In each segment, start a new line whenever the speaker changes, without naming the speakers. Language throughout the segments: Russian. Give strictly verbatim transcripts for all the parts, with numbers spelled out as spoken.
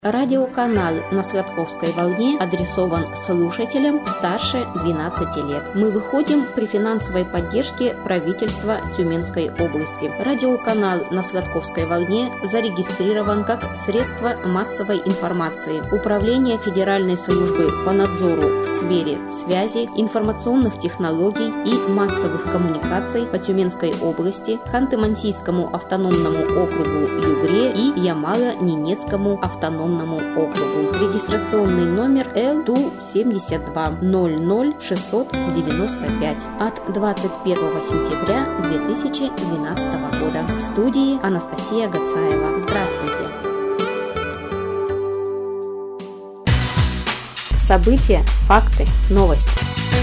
Радиоканал на Сладковской волне адресован слушателям старше двенадцати лет. Мы выходим при финансовой поддержке правительства Тюменской области. Радиоканал на Сладковской волне зарегистрирован как средство массовой информации. Управление Федеральной службы по надзору в сфере связи, информационных технологий и массовых коммуникаций по Тюменской области, Ханты-Мансийскому автономному округу Югре и Ямало-Ненецкому автономному округу. Регистрационный номер Л Т У семьдесят два ноль ноль шестьсот девяносто пять от двадцать первого сентября две тысячи двенадцатого года. В студии Анастасия Гацаева. Здравствуйте! События, факты, новости.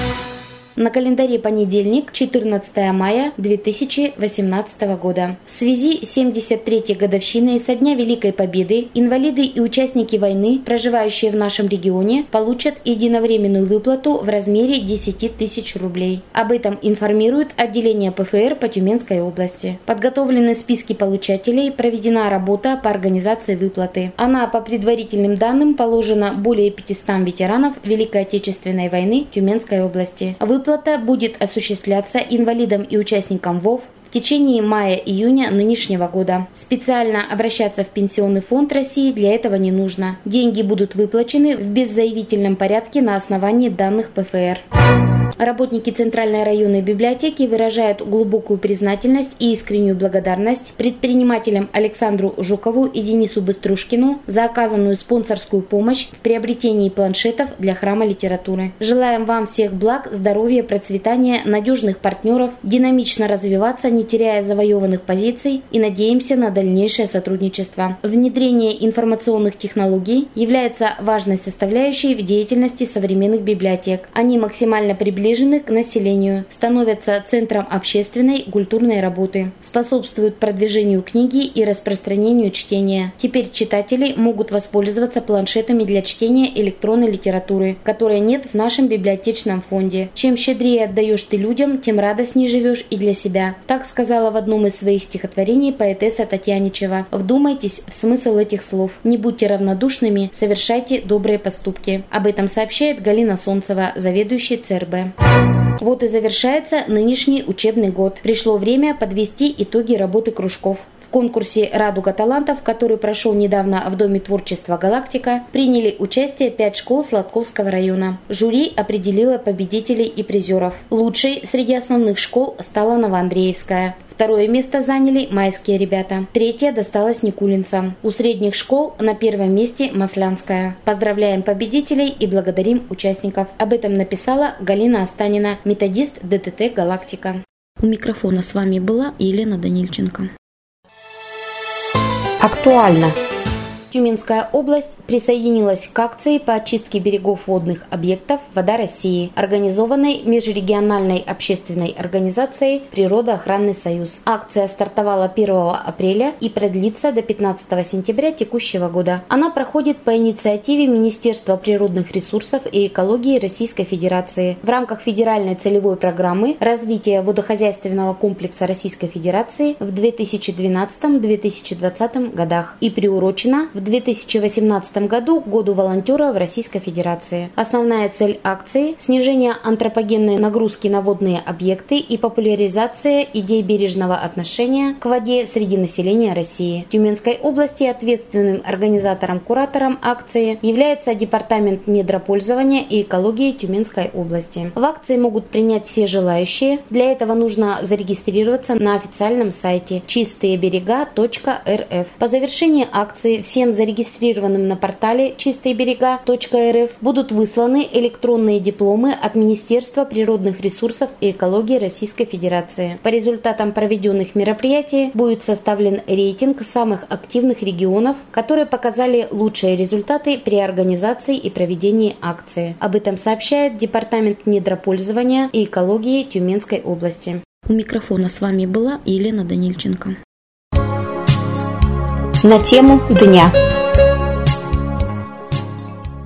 На календаре понедельник, четырнадцатое мая две тысячи восемнадцатого года. В связи с семьдесят третьей годовщиной со дня Великой Победы инвалиды и участники войны, проживающие в нашем регионе, получат единовременную выплату в размере десять тысяч рублей. Об этом информирует отделение П Ф Р по Тюменской области. Подготовлены списки получателей, проведена работа по организации выплаты. Она, по предварительным данным, положена более пятистам ветеранов Великой Отечественной войны Тюменской области. Выплата будет осуществляться инвалидам и участникам ВОВ в течение мая-июня нынешнего года. Специально обращаться в Пенсионный фонд России для этого не нужно. Деньги будут выплачены в беззаявительном порядке на основании данных П Ф Р. Работники Центральной районной библиотеки выражают глубокую признательность и искреннюю благодарность предпринимателям Александру Жукову и Денису Быструшкину за оказанную спонсорскую помощь в приобретении планшетов для храма литературы. Желаем вам всех благ, здоровья, процветания, надежных партнеров, динамично развиваться, не теряя завоеванных позиций, и надеемся на дальнейшее сотрудничество. Внедрение информационных технологий является важной составляющей в деятельности современных библиотек. Они максимально приближены к населению, становятся центром общественной и культурной работы, способствуют продвижению книги и распространению чтения. Теперь читатели могут воспользоваться планшетами для чтения электронной литературы, которой нет в нашем библиотечном фонде. Чем щедрее отдаешь ты людям, тем радостнее живешь и для себя. Так сказала в одном из своих стихотворений поэтесса Татьяничева. Вдумайтесь в смысл этих слов. Не будьте равнодушными, совершайте добрые поступки. Об этом сообщает Галина Солнцева, заведующий Ц Р Б. Вот и завершается нынешний учебный год. Пришло время подвести итоги работы кружков. В конкурсе «Радуга талантов», который прошел недавно в Доме творчества «Галактика», приняли участие пять школ Сладковского района. Жюри определило победителей и призеров. Лучшей среди основных школ стала Новоандреевская. Второе место заняли майские ребята. Третье досталось никулинцам. У средних школ на первом месте Маслянская. Поздравляем победителей и благодарим участников. Об этом написала Галина Останина, методист Д Т Т «Галактика». У микрофона с вами была Елена Данильченко.
Актуально.
Тюменская область присоединилась к акции по очистке берегов водных объектов «Вода России», организованной межрегиональной общественной организацией «Природоохранный союз». Акция стартовала первого апреля и продлится до пятнадцатого сентября текущего года. Она проходит по инициативе Министерства природных ресурсов и экологии Российской Федерации в рамках федеральной целевой программы развития водохозяйственного комплекса Российской Федерации в две тысячи двенадцатом — две тысячи двадцатом годах и приурочена в две тысячи восемнадцатом году к Году волонтера в Российской Федерации. Основная цель акции – снижение антропогенной нагрузки на водные объекты и популяризация идей бережного отношения к воде среди населения России. В Тюменской области ответственным организатором-куратором акции является Департамент недропользования и экологии Тюменской области. В акции могут принять все желающие. Для этого нужно зарегистрироваться на официальном сайте чистые берега точка эр эф. По завершении акции всем зарегистрированным на портале чистые берега точка эр эф будут высланы электронные дипломы от Министерства природных ресурсов и экологии Российской Федерации. По результатам проведенных мероприятий будет составлен рейтинг самых активных регионов, которые показали лучшие результаты при организации и проведении акции. Об этом сообщает Департамент недропользования и экологии Тюменской области.
У микрофона с вами была Елена Данильченко. На тему дня.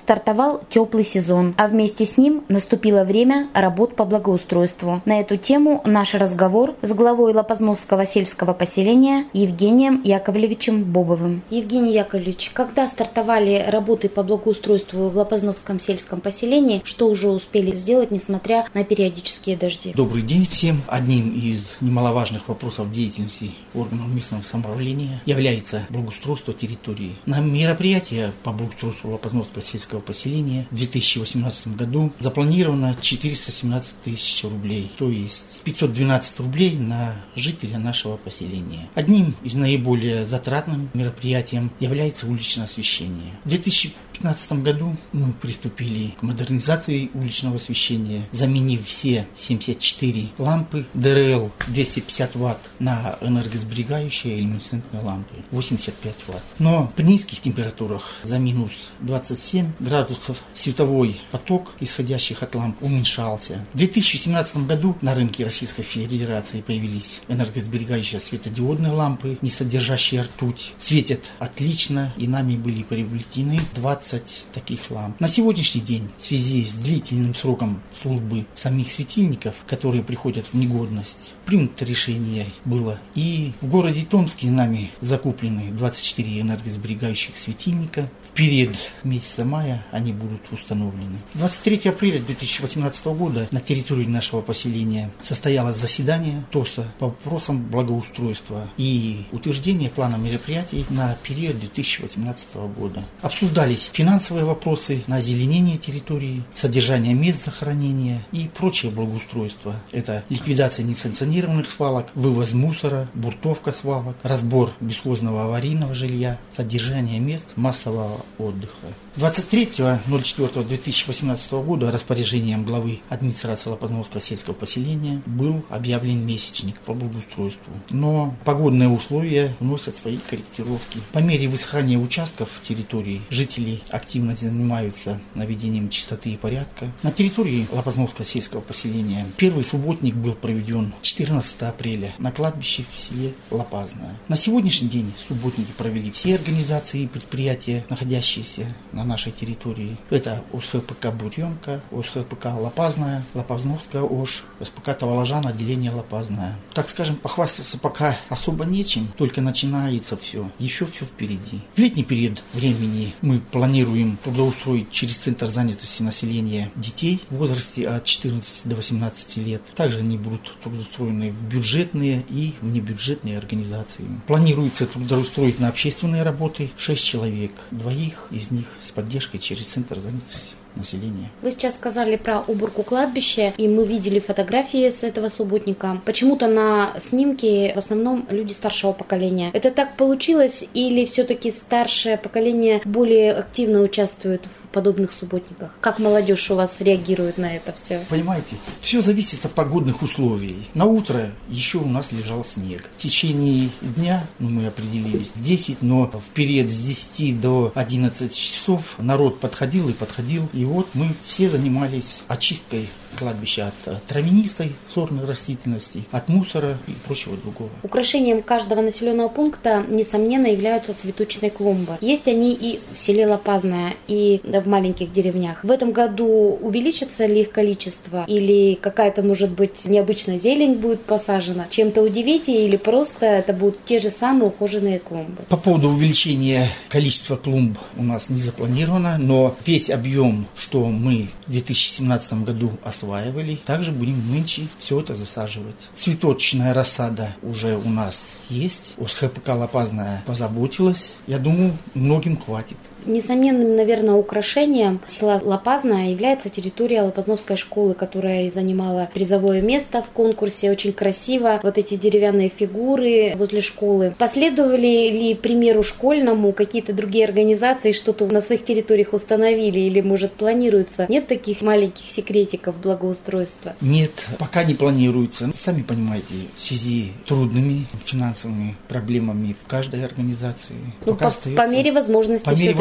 стартовал теплый сезон, а вместе с ним наступило время работ по благоустройству. На эту тему наш разговор с главой Лопазновского сельского поселения Евгением Яковлевичем Бобовым. Евгений Яковлевич, когда стартовали работы по благоустройству в Лопазновском сельском поселении, что уже успели сделать, несмотря на периодические дожди?
Добрый день всем. Одним из немаловажных вопросов деятельности органов местного самоуправления является благоустройство территории. На мероприятие по благоустройству Лопазновского сельского поселения в две тысячи восемнадцатом году запланировано четыреста семнадцать тысяч рублей, то есть пятьсот двенадцать рублей на жителя нашего поселения. Одним из наиболее затратным мероприятием является уличное освещение. В две тысячи пятнадцатом году мы приступили к модернизации уличного освещения, заменив все семьдесят четыре лампы ди эр эл двести пятьдесят ватт на энергосберегающие люминесцентные лампы восемьдесят пять ватт. Но при низких температурах за минус двадцать семь градусов световой поток, исходящих от ламп, уменьшался. В две тысячи семнадцатом году на рынке Российской Федерации появились энергосберегающие светодиодные лампы, не содержащие ртуть. Светят отлично, и нами были приобретены двадцать таких ламп. На сегодняшний день в связи с длительным сроком службы самих светильников, которые приходят в негодность, принято решение было, и в городе Томске нами закуплены двадцать четыре энергосберегающих светильника. В период месяца мая они будут установлены. двадцать третьего апреля две тысячи восемнадцатого года на территории нашего поселения состоялось заседание ТОСа по вопросам благоустройства и утверждения плана мероприятий на период две тысячи восемнадцатого года. Обсуждались финансовые вопросы на озеленение территории, содержание мест захоронения и прочее благоустройство. Это ликвидация несанкционированных свалок, вывоз мусора, буртовка свалок, разбор бесхозного аварийного жилья, содержание мест массового отдыха. двадцать третьего ноль четвёртого две тысячи восемнадцатого года распоряжением главы администрации Лопазновского сельского поселения был объявлен месячник по благоустройству. Но погодные условия вносят свои корректировки. По мере высыхания участков территории жители активно занимаются наведением чистоты и порядка. На территории Лопазновского сельского поселения первый субботник был проведен четырнадцатого апреля на кладбище в селе Лопазное. На сегодняшний день субботники провели все организации и предприятия, находящиеся на нашей территории. Это ОСХПК «Буренка», ОСХПК «Лопазная», Лопазновская ОШ, СПК «Таволожан», отделение «Лопазная». Так скажем, похвастаться пока особо нечем, только начинается все. Еще все впереди. В летний период времени мы планируем трудоустроить через Центр занятости населения детей в возрасте от четырнадцати до восемнадцати лет. Также они будут трудоустроены в бюджетные и внебюджетные организации. Планируется трудоустроить на общественные работы шесть человек, двоих из них с поддержкой через Центр занятости населения.
Вы сейчас сказали про уборку кладбища, и мы видели фотографии с этого субботника. Почему-то на снимке в основном люди старшего поколения. Это так получилось, или все-таки старшее поколение более активно участвует в подобных субботниках? Как молодежь у вас реагирует на это все?
Понимаете, все зависит от погодных условий. На утро еще у нас лежал снег. В течение дня, ну, мы определились в десять, но в период с десяти до одиннадцати часов народ подходил и подходил. И вот мы все занимались очисткой кладбища от травянистой сорной растительности, от мусора и прочего другого.
Украшением каждого населенного пункта, несомненно, являются цветочные клумбы. Есть они и в селе Лопазное, и в маленьких деревнях. В этом году увеличится ли их количество, или какая-то, может быть, необычная зелень будет посажена? Чем-то удивите, или просто это будут те же самые ухоженные клумбы?
По поводу увеличения количества клумб у нас не запланировано, но весь объем, что мы в две тысячи семнадцатом году осваивали, также будем нынче все это засаживать. Цветочная рассада уже у нас есть. ОСХПК «Лопазная» позаботилась. Я думаю, многим хватит.
Несомненным, наверное, украшением села Лопазное является территория Лопазновской школы, которая занимала призовое место в конкурсе. Очень красиво. Вот эти деревянные фигуры возле школы. Последовали ли примеру школьному какие-то другие организации, что-то на своих территориях установили или, может, планируется? Нет таких маленьких секретиков благоустройства?
Нет, пока не планируется. Сами понимаете, в связи с трудными финансовыми проблемами в каждой организации.
Ну, по, остается... по мере возможности.
По мере возможности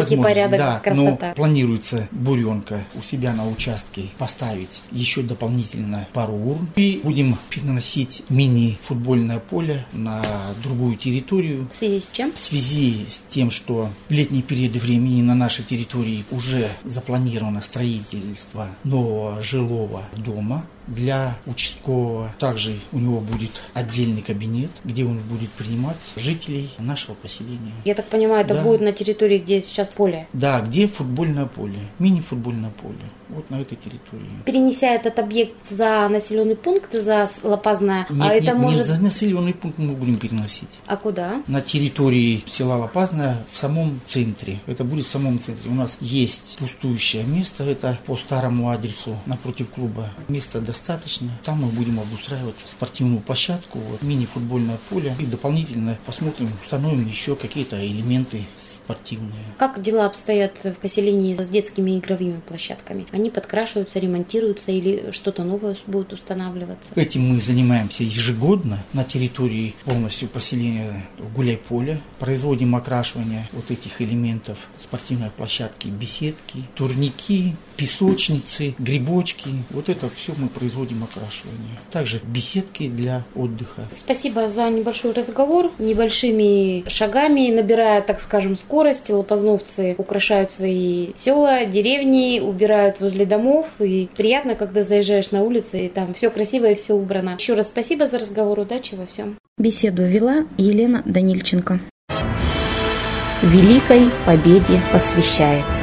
наводите порядок,
да,
красота.
Но планируется буренка у себя на участке поставить еще дополнительно пару урн. И будем переносить мини-футбольное поле на другую территорию.
В связи с чем?
В связи с тем, что в летние периоды времени на нашей территории уже запланировано строительство нового жилого дома для участкового. Также у него будет отдельный кабинет, где он будет принимать жителей нашего поселения.
Я так понимаю, это
да.
будет на территории, где сейчас поле?
Да, где футбольное поле, мини-футбольное поле. Вот на этой территории.
Перенеся этот объект за населенный пункт, за Лопазное,
нет,
а
нет,
это
нет,
может...
за населенный пункт мы будем переносить.
А куда?
На территории села Лопазное, в самом центре. Это будет в самом центре. У нас есть пустующее место, это по старому адресу напротив клуба. Места достаточно. Там мы будем обустраивать спортивную площадку, вот, мини-футбольное поле. И дополнительно посмотрим, установим еще какие-то элементы спортивные.
Как дела обстоят в поселении с детскими игровыми площадками? Они подкрашиваются, ремонтируются или что-то новое будет устанавливаться?
Этим мы занимаемся ежегодно на территории полностью поселения Гуляй-Поле. Производим окрашивание вот этих элементов спортивной площадки, беседки, турники, песочницы, грибочки. Вот это все мы производим окрашивание. Также беседки для отдыха.
Спасибо за небольшой разговор. Небольшими шагами, набирая, так скажем, скорость, лопазновцы украшают свои села, деревни, убирают возле домов. И приятно, когда заезжаешь на улицы, и там все красиво и все убрано. Еще раз спасибо за разговор. Удачи во всем.
Беседу вела Елена Данильченко.
Великой Победе посвящается.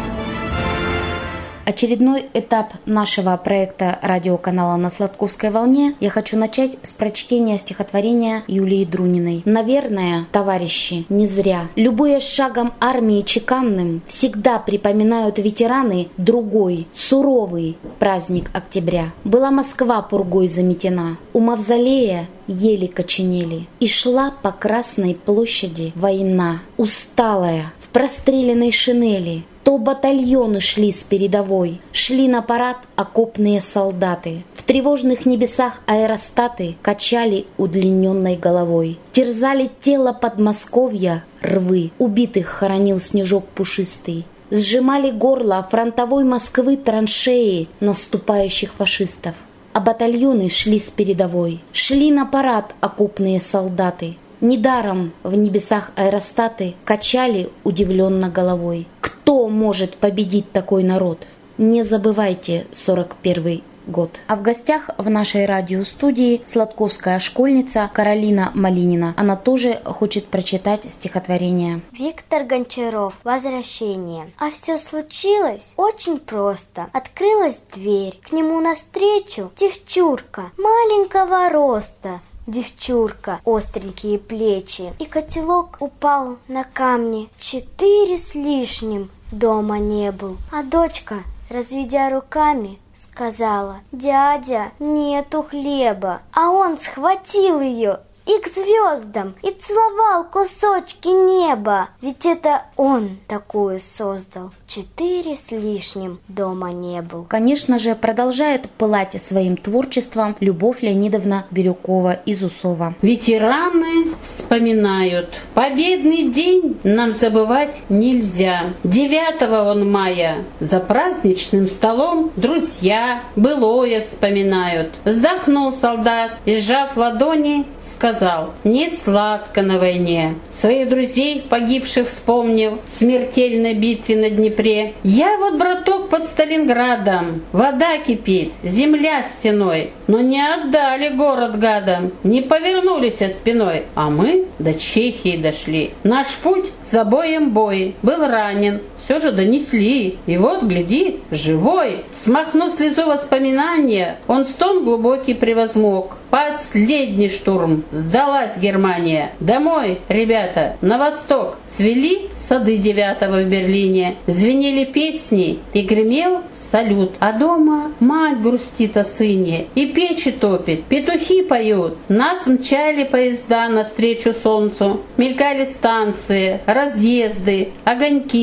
Очередной этап нашего проекта радиоканала «На Сладковской волне» я хочу начать с прочтения стихотворения Юлии Друниной. Наверное, товарищи, не зря. Любуя шагом армии чеканным, всегда припоминают ветераны другой, суровый праздник октября. Была Москва пургой заметена, у мавзолея ели коченели, и шла по Красной площади война, усталая, в простреленной шинели. То батальоны шли с передовой, шли на парад окопные солдаты. В тревожных небесах аэростаты качали удлиненной головой. Терзали тело Подмосковья рвы, убитых хоронил снежок пушистый. Сжимали горло фронтовой Москвы траншеи наступающих фашистов. А батальоны шли с передовой, шли на парад окопные солдаты. Недаром в небесах аэростаты качали удивленно головой. Кто может победить такой народ? Не забывайте сорок первый год. А в гостях в нашей радиостудии сладковская школьница Каролина Малинина. Она тоже хочет прочитать стихотворение.
Виктор Гончаров. Возвращение. А все случилось очень просто. Открылась дверь. К нему навстречу девчурка маленького роста. Девчурка, остренькие плечи, и котелок упал на камни. Четыре с лишним дома не был. А дочка, разведя руками, сказала: «Дядя, нету хлеба». А он схватил ее и к звездам, и целовал кусочки неба. Ведь это он такую создал. Четыре с лишним дома не был.
Конечно же, продолжает пылать своим творчеством Любовь Леонидовна Бирюкова из Усова.
Ветераны вспоминают. Победный день нам забывать нельзя. Девятого он мая за праздничным столом друзья былое вспоминают. Вздохнул солдат и, сжав ладони, сказал: не сладко на войне. Своих друзей погибших вспомнил в смертельной битве на Днепре. Я вот, браток, под Сталинградом. Вода кипит, земля стеной. Но не отдали город гадам, не повернулись спиной. А мы до Чехии дошли. Наш путь за боем бой. Был ранен, все же донесли. И вот, гляди, живой. Смахнув слезу воспоминания, он стон глубокий превозмог. Последний штурм. Сдалась Германия. Домой, ребята, на восток. Цвели сады девятого в Берлине. Звенели песни и гремел салют. А дома мать грустит о сыне и печи топит. Петухи поют. Нас мчали поезда навстречу солнцу. Мелькали станции, разъезды, огоньки.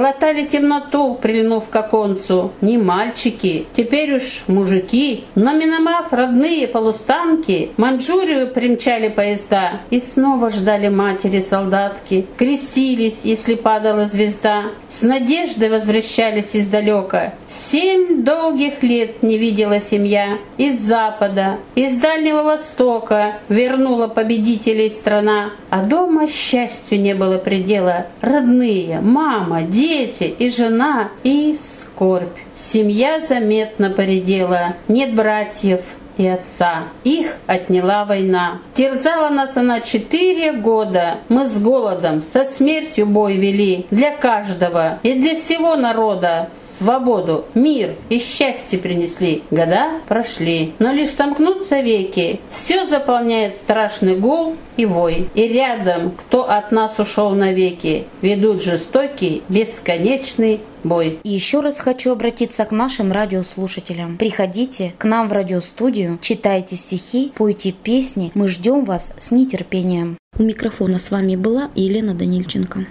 глотали темноту, прильнув к оконцу. Не мальчики, теперь уж мужики, но миновав родные полустанки, Маньчжурию примчали поезда и снова ждали матери-солдатки. Крестились, если падала звезда, с надеждой возвращались издалека. Семь долгих лет не видела семья. Из запада, из Дальнего Востока вернула победителей страна, а дома счастью не было предела. Родные, мама, дети и жена, и скорбь. Семья заметно поредела, нет братьев и отца. Их отняла война. Терзала нас она четыре года. Мы с голодом, со смертью бой вели. Для каждого и для всего народа свободу, мир и счастье принесли. Года прошли, но лишь сомкнутся веки, все заполняет страшный гул и вой. И рядом, кто от нас ушел навеки, ведут жестокий, бесконечный бой.
Еще раз хочу обратиться к нашим радиослушателям. Приходите к нам в радиостудию, читайте стихи, пойте песни. Мы ждем вас с нетерпением.
У микрофона с вами была Елена Данильченко.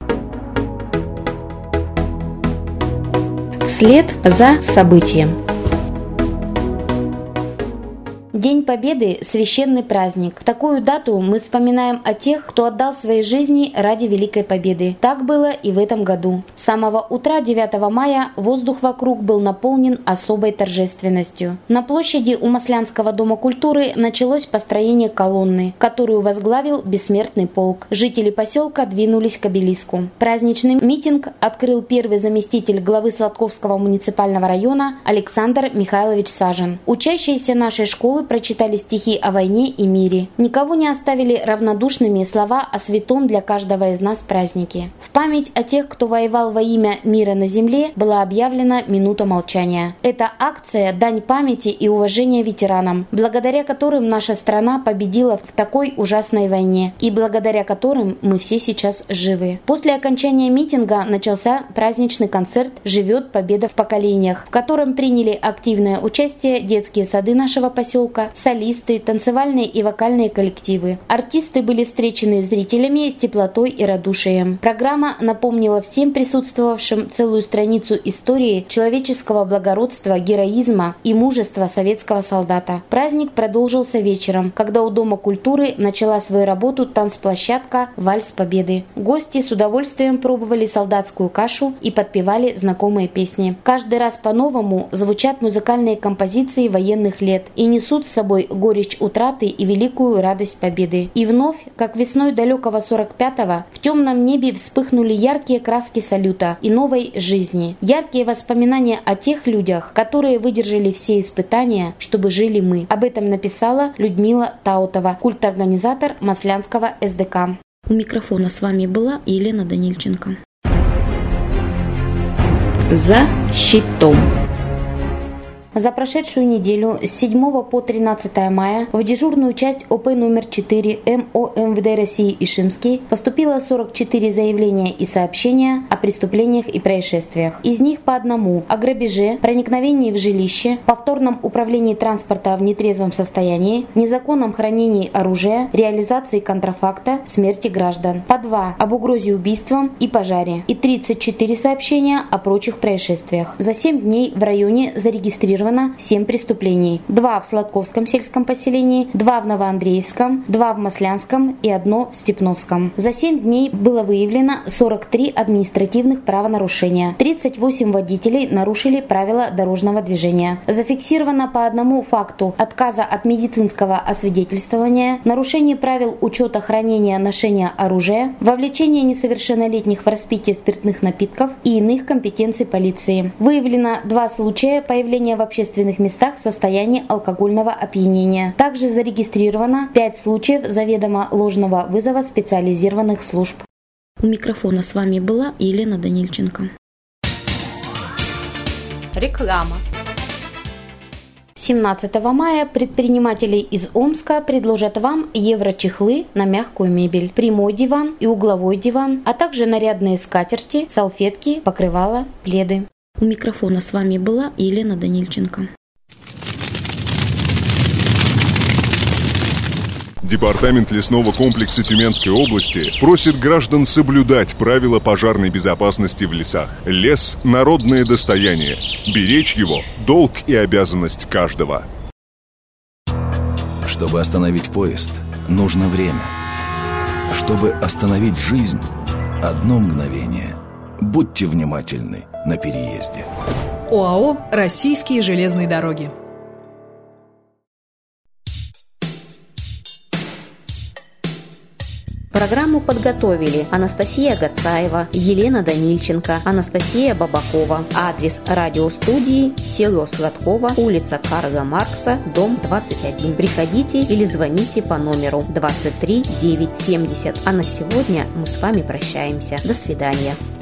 Вслед за событием.
День Победы – священный праздник. В такую дату мы вспоминаем о тех, кто отдал свои жизни ради Великой Победы. Так было и в этом году. С самого утра девятого мая воздух вокруг был наполнен особой торжественностью. На площади у Маслянского дома культуры началось построение колонны, которую возглавил бессмертный полк. Жители поселка двинулись к обелиску. Праздничный митинг открыл первый заместитель главы Сладковского муниципального района Александр Михайлович Сажин. Учащиеся нашей школы прочитали стихи о войне и мире. Никого не оставили равнодушными слова о святом для каждого из нас празднике. В память о тех, кто воевал во имя мира на земле, была объявлена минута молчания. Эта акция – дань памяти и уважения ветеранам, благодаря которым наша страна победила в такой ужасной войне и благодаря которым мы все сейчас живы. После окончания митинга начался праздничный концерт «Живет Победа в поколениях», в котором приняли активное участие детские сады нашего поселка, солисты, танцевальные и вокальные коллективы. Артисты были встречены зрителями с теплотой и радушием. Программа напомнила всем присутствовавшим целую страницу истории человеческого благородства, героизма и мужества советского солдата. Праздник продолжился вечером, когда у Дома культуры начала свою работу танцплощадка «Вальс Победы». Гости с удовольствием пробовали солдатскую кашу и подпевали знакомые песни. Каждый раз по-новому звучат музыкальные композиции военных лет и несут с собой горечь утраты и великую радость победы. И вновь, как весной далекого сорок пятого, в темном небе вспыхнули яркие краски салюта и новой жизни. Яркие воспоминания о тех людях, которые выдержали все испытания, чтобы жили мы. Об этом написала Людмила Таутова, культорганизатор Маслянского эс дэ ка.
У микрофона с вами была Елена Данильченко.
За щитом.
За прошедшую неделю с седьмого по тринадцатое мая в дежурную часть о пэ номер четыре эм о эм вэ дэ России Ишимский поступило сорок четыре заявления и сообщения о преступлениях и происшествиях. Из них по одному о грабеже, проникновении в жилище, повторном управлении транспорта в нетрезвом состоянии, незаконном хранении оружия, реализации контрафакта, смерти граждан. По два об угрозе убийством и пожаре. И тридцать четыре сообщения о прочих происшествиях. За семь дней в районе зарегистрировано семь преступлений. Два в Сладковском сельском поселении, два в Новоандреевском, два в Маслянском и одно в Степновском. За семь дней было выявлено сорок три административных правонарушения. тридцать восемь водителей нарушили правила дорожного движения. Зафиксировано по одному факту отказа от медицинского освидетельствования, нарушение правил учета хранения ношения оружия, вовлечение несовершеннолетних в распитие спиртных напитков и иных компетенций полиции. Выявлено два случая появления в общественных местах в состоянии алкогольного опьянения. Также зарегистрировано пять случаев заведомо ложного вызова специализированных служб.
У микрофона с вами была Елена Данильченко.
Реклама.
семнадцатого мая предприниматели из Омска предложат вам евро-чехлы на мягкую мебель, прямой диван и угловой диван, а также нарядные скатерти, салфетки, покрывала, пледы.
У микрофона с вами была Елена Данильченко.
Департамент лесного комплекса Тюменской области просит граждан соблюдать правила пожарной безопасности в лесах. Лес – народное достояние. Беречь его – долг и обязанность каждого.
Чтобы остановить поезд, нужно время. Чтобы остановить жизнь – одно мгновение. Будьте внимательны на переезде.
ОАО «Российские железные дороги».
Программу подготовили Анастасия Гацаева, Елена Данильченко, Анастасия Бабакова. Адрес радиостудии село Сладково, улица Карла Маркса, дом двадцать один. Приходите или звоните по номеру двадцать три девятьсот семьдесят. А на сегодня мы с вами прощаемся. До свидания.